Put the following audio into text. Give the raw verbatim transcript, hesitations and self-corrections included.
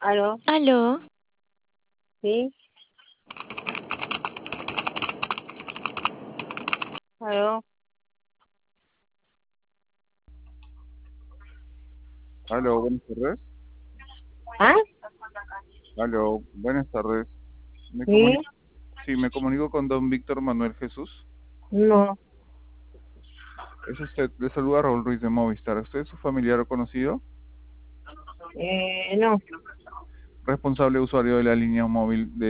¿Aló? Aló, ¿Sí? ¿Aló? Aló, buenas tardes. ¿Ah? Aló, buenas tardes. Me ¿Sí? comunico, sí, me comunico con don Víctor Manuel Jesús. No. Es usted, le saluda Raúl Ruiz de Movistar. ¿Usted es su familiar o conocido? Eh, no. Responsable usuario de la línea móvil de